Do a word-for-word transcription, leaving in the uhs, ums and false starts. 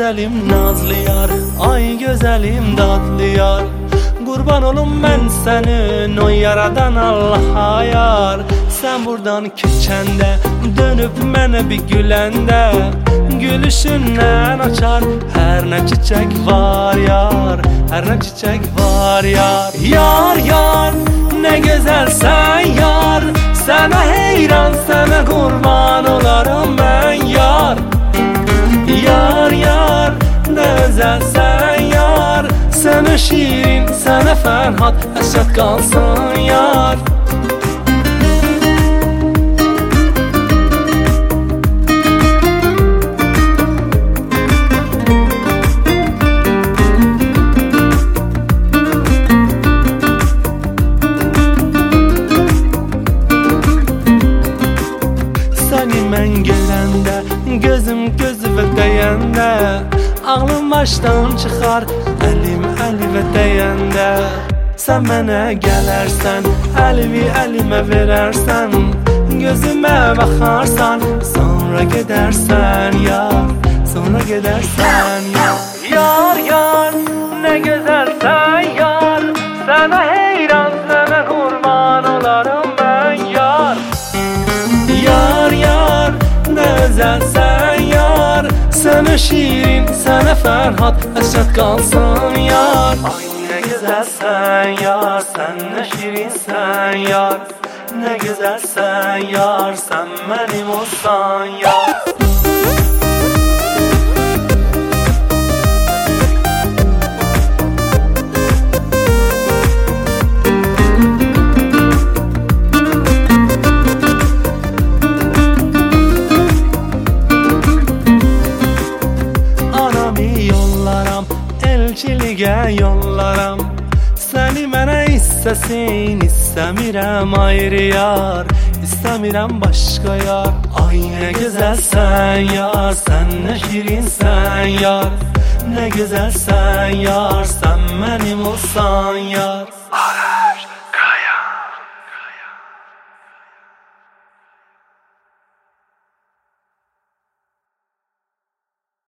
güzelim nazlı yar, ay güzelim tatlı yar. Kurban olum ben senin, o yaradan Allah'a yar. Sen buradan keçende, dönüp mənə bir güləndə, gülüşündən açar her ne çiçek var yar, her ne çiçek var yar. Yar yar, ne güzelsen yar, sana heyran, sana kurban olarım ben yar. Yar yar, ne güzelsen yar, sana şirin, sana Ferhat, Əsəd kalsın yar. Səni mən gələndə, gözüm gözüvə dəyəndə, ağlım başdan çıxar, əlim əlimə dəyəndə. Sən mənə gələrsən, əlimi əlimə verərsən, gözümə baxarsan, sonra gedərsən yar, sonra gedərsən yar. Yar yar, nə gözəlsən yar, sənə heyran, sənə qurban olarım mən yar. Yar yar, ne güzelsen yar, sana şirin, sana Ferhat, Əsəd kalsın yar. Ay ne güzelsen yar, sen ne şirinsen yar, ne güzelsen yar, sen benim olsan yar. Elçiliğe yollaram, səni mənə istəsin, istəmirəm ayrı yar, istəmirəm başqa yar. Ay ne güzelsen yar, sen ne şirinsen yar, ne güzelsen yar, sen benim olsan yar.